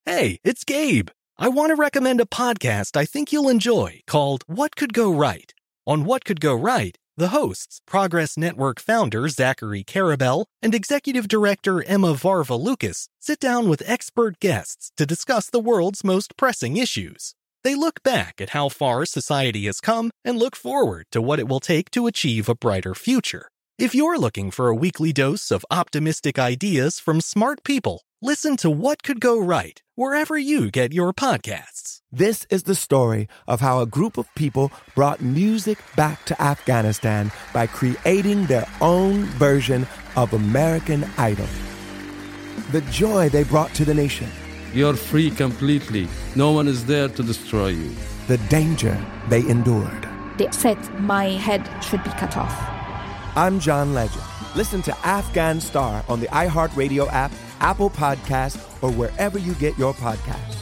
Hey, it's Gabe. I want to recommend a podcast I think you'll enjoy called What Could Go Right. On What Could Go Right, the hosts, Progress Network founder Zachary Karabell and executive director Emma Varva-Lucas, sit down with expert guests to discuss the world's most pressing issues. They look back at how far society has come and look forward to what it will take to achieve a brighter future. If you're looking for a weekly dose of optimistic ideas from smart people, listen to What Could Go Right wherever you get your podcasts. This is the story of how a group of people brought music back to Afghanistan by creating their own version of American Idol. The joy they brought to the nation. You're free completely. No one is there to destroy you. The danger they endured. They said my head should be cut off. I'm John Legend. Listen to Afghan Star on the iHeartRadio app, Apple Podcasts, or wherever you get your podcasts.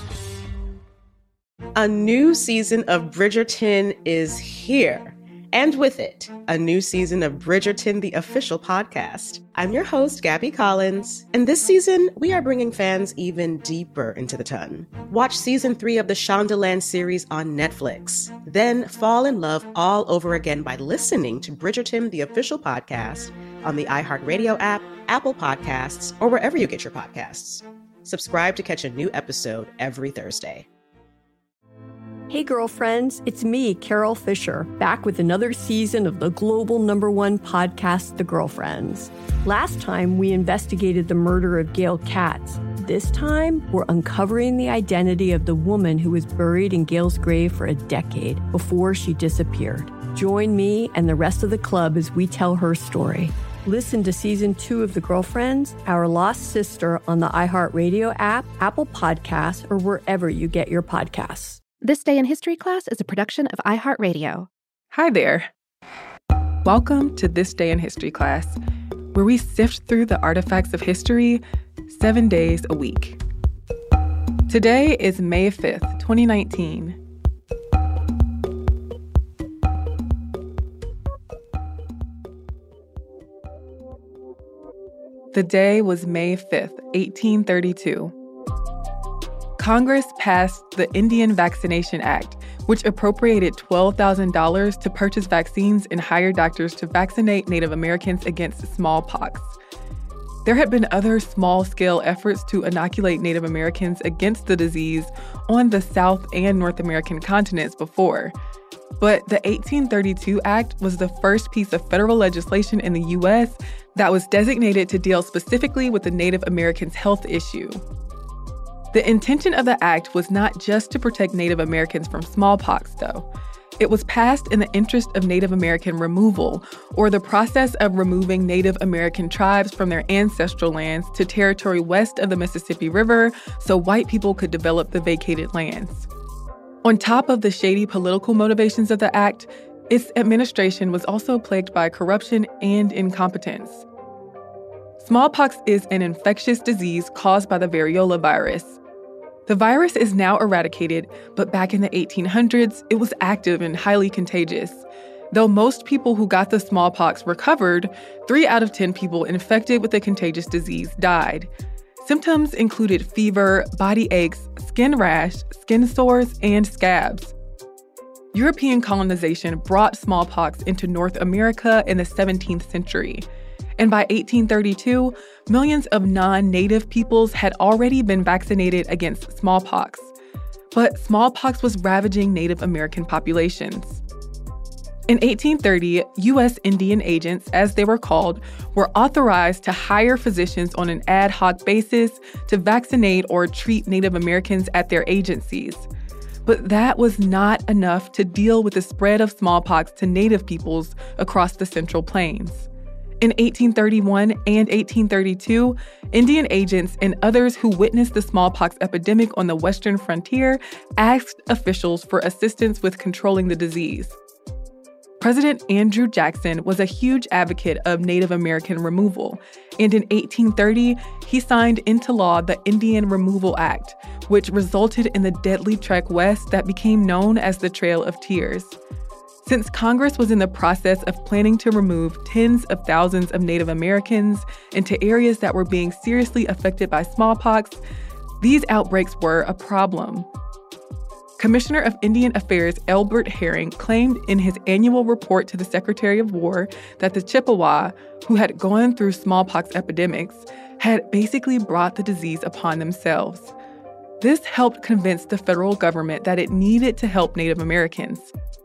A new season of Bridgerton is here. And with it, a new season of Bridgerton, the official podcast. I'm your host, Gabby Collins, and this season, we are bringing fans even deeper into the ton. Watch season 3 of the Shondaland series on Netflix. Then fall in love all over again by listening to Bridgerton, the official podcast, on the iHeartRadio app, Apple Podcasts, or wherever you get your podcasts. Subscribe to catch a new episode every Thursday. Hey girlfriends, it's me, Carol Fisher, back with another season of the global #1 podcast, The Girlfriends. Last time, we investigated the murder of Gail Katz. This time, we're uncovering the identity of the woman who was buried in Gail's grave for a decade before she disappeared. Join me and the rest of the club as we tell her story. Listen to Season 2 of The Girlfriends, Our Lost Sister on the iHeartRadio app, Apple Podcasts, or wherever you get your podcasts. This Day in History Class is a production of iHeartRadio. Hi there. Welcome to This Day in History Class, where we sift through the artifacts of history 7 days a week. Today is May 5th, 2019. The day was May 5th, 1832. Congress passed the Indian Vaccination Act, which appropriated $12,000 to purchase vaccines and hire doctors to vaccinate Native Americans against smallpox. There had been other small-scale efforts to inoculate Native Americans against the disease on the South and North American continents before. But the 1832 Act was the first piece of federal legislation in the U.S. that was designated to deal specifically with the Native Americans' health issue. The intention of the act was not just to protect Native Americans from smallpox, though. It was passed in the interest of Native American removal, or the process of removing Native American tribes from their ancestral lands to territory west of the Mississippi River so white people could develop the vacated lands. On top of the shady political motivations of the act, its administration was also plagued by corruption and incompetence. Smallpox is an infectious disease caused by the variola virus. The virus is now eradicated, but back in the 1800s, it was active and highly contagious. Though most people who got the smallpox recovered, 3 out of 10 people infected with the contagious disease died. Symptoms included fever, body aches, skin rash, skin sores, and scabs. European colonization brought smallpox into North America in the 17th century. And by 1832, millions of non-native peoples had already been vaccinated against smallpox. But smallpox was ravaging Native American populations. In 1830, U.S. Indian agents, as they were called, were authorized to hire physicians on an ad hoc basis to vaccinate or treat Native Americans at their agencies. But that was not enough to deal with the spread of smallpox to Native peoples across the Central Plains. In 1831 and 1832, Indian agents and others who witnessed the smallpox epidemic on the western frontier asked officials for assistance with controlling the disease. President Andrew Jackson was a huge advocate of Native American removal, and in 1830, he signed into law the Indian Removal Act, which resulted in the deadly trek west that became known as the Trail of Tears. Since Congress was in the process of planning to remove tens of thousands of Native Americans into areas that were being seriously affected by smallpox, These outbreaks were a problem. Commissioner of Indian Affairs Elbert Herring claimed in his annual report to the Secretary of War that the Chippewa, who had gone through smallpox epidemics, had basically brought the disease upon themselves. This helped convince the federal government that it needed to help Native Americans.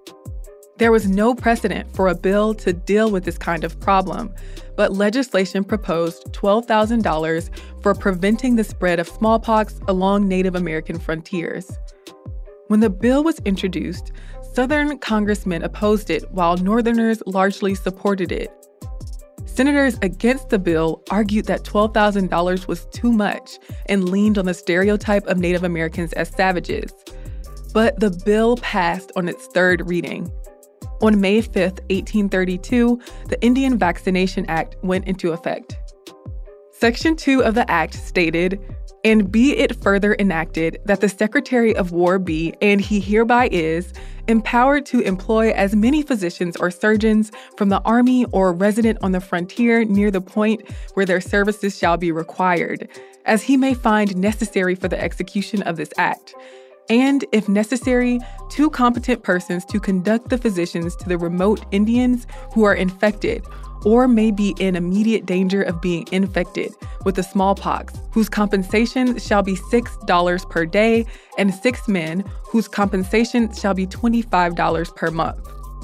There was no precedent for a bill to deal with this kind of problem, but legislation proposed $12,000 for preventing the spread of smallpox along Native American frontiers. When the bill was introduced, Southern congressmen opposed it while Northerners largely supported it. Senators against the bill argued that $12,000 was too much and leaned on the stereotype of Native Americans as savages. But the bill passed on its third reading. On May 5, 1832, the Indian Vaccination Act went into effect. Section 2 of the Act stated, "And be it further enacted that the Secretary of War be, and he hereby is, empowered to employ as many physicians or surgeons from the Army or resident on the frontier near the point where their services shall be required, as he may find necessary for the execution of this act. And, if necessary, 2 competent persons to conduct the physicians to the remote Indians who are infected, or may be in immediate danger of being infected with the smallpox, whose compensation shall be $6 per day, and 6 men, whose compensation shall be $25 per month."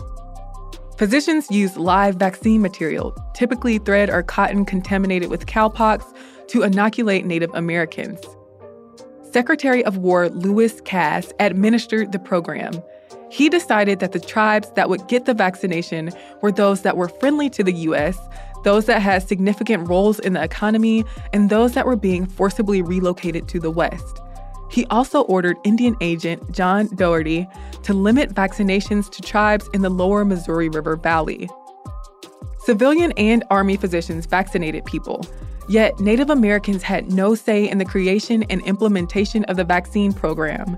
Physicians use live vaccine material, typically thread or cotton contaminated with cowpox, to inoculate Native Americans. Secretary of War Lewis Cass administered the program. He decided that the tribes that would get the vaccination were those that were friendly to the U.S., those that had significant roles in the economy, and those that were being forcibly relocated to the West. He also ordered Indian agent John Doherty to limit vaccinations to tribes in the lower Missouri River Valley. Civilian and Army physicians vaccinated people, yet Native Americans had no say in the creation and implementation of the vaccine program.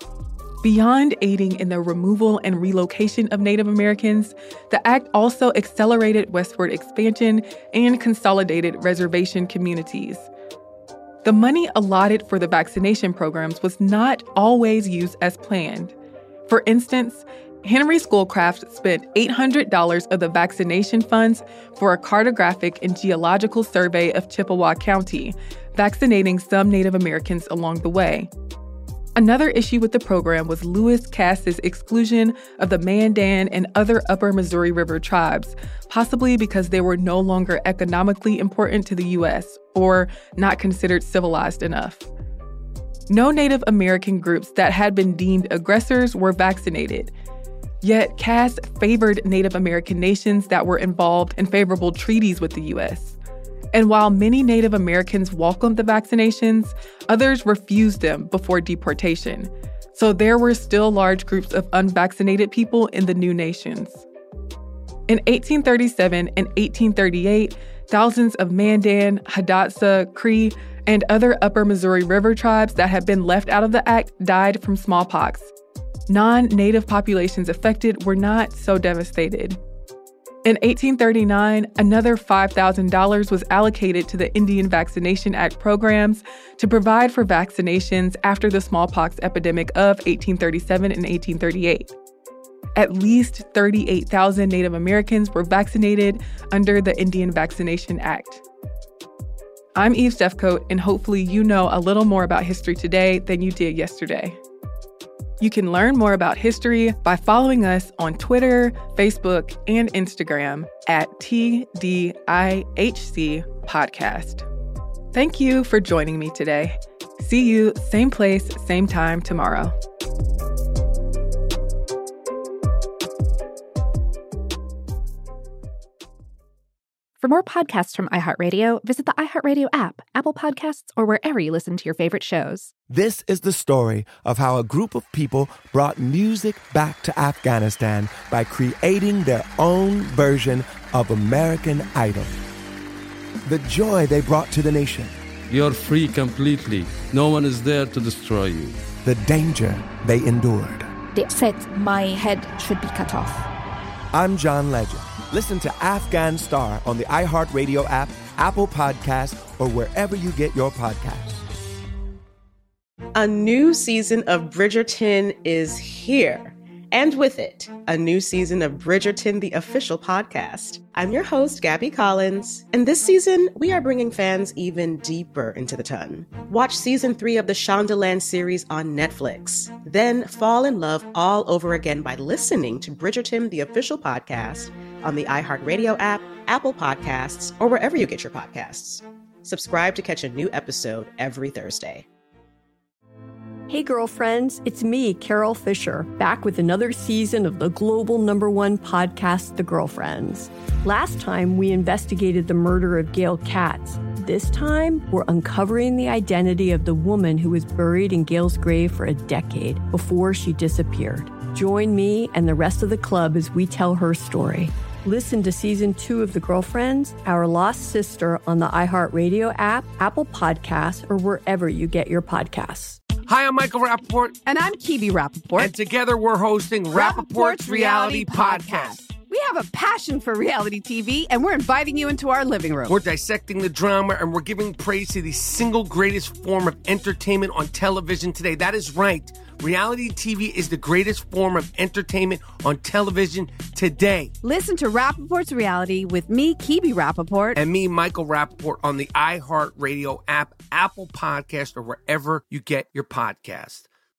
Beyond aiding in the removal and relocation of Native Americans, the act also accelerated westward expansion and consolidated reservation communities. The money allotted for the vaccination programs was not always used as planned. For instance, Henry Schoolcraft spent $800 of the vaccination funds for a cartographic and geological survey of Chippewa County, vaccinating some Native Americans along the way. Another issue with the program was Lewis Cass's exclusion of the Mandan and other upper Missouri River tribes, possibly because they were no longer economically important to the U.S. or not considered civilized enough. No Native American groups that had been deemed aggressors were vaccinated. Yet Cass favored Native American nations that were involved in favorable treaties with the U.S. And while many Native Americans welcomed the vaccinations, others refused them before deportation. So there were still large groups of unvaccinated people in the new nations. In 1837 and 1838, thousands of Mandan, Hidatsa, Cree, and other upper Missouri River tribes that had been left out of the act died from smallpox. Non-Native populations affected were not so devastated. In 1839, another $5,000 was allocated to the Indian Vaccination Act programs to provide for vaccinations after the smallpox epidemic of 1837 and 1838. At least 38,000 Native Americans were vaccinated under the Indian Vaccination Act. I'm Eve Stefcoat, and hopefully you know a little more about history today than you did yesterday. You can learn more about history by following us on Twitter, Facebook, and Instagram at TDIHC Podcast. Thank you for joining me today. See you same place, same time tomorrow. For more podcasts from iHeartRadio, visit the iHeartRadio app, Apple Podcasts, or wherever you listen to your favorite shows. This is the story of how a group of people brought music back to Afghanistan by creating their own version of American Idol. The joy they brought to the nation. You're free completely. No one is there to destroy you. The danger they endured. They said my head should be cut off. I'm John Legend. Listen to Afghan Star on the iHeartRadio app, Apple Podcasts, or wherever you get your podcasts. A new season of Bridgerton is here. And with it, a new season of Bridgerton, the official podcast. I'm your host, Gabby Collins, and this season, we are bringing fans even deeper into the ton. Watch season 3 of the Shondaland series on Netflix. Then fall in love all over again by listening to Bridgerton, the official podcast, on the iHeartRadio app, Apple Podcasts, or wherever you get your podcasts. Subscribe to catch a new episode every Thursday. Hey, girlfriends, it's me, Carol Fisher, back with another season of the global #1 podcast, The Girlfriends. Last time, we investigated the murder of Gail Katz. This time, we're uncovering the identity of the woman who was buried in Gail's grave for a decade before she disappeared. Join me and the rest of the club as we tell her story. Listen to Season 2 of The Girlfriends, Our Lost Sister on the iHeartRadio app, Apple Podcasts, or wherever you get your podcasts. Hi, I'm Michael Rappaport. And I'm Kibi Rappaport. And together we're hosting Rappaport's Reality Podcast. We have a passion for reality TV, and we're inviting you into our living room. We're dissecting the drama, and we're giving praise to the single greatest form of entertainment on television today. That is right. Reality TV is the greatest form of entertainment on television today. Listen to Rappaport's Reality with me, Kibi Rappaport. And me, Michael Rappaport, on the iHeartRadio app, Apple Podcast, or wherever you get your podcast.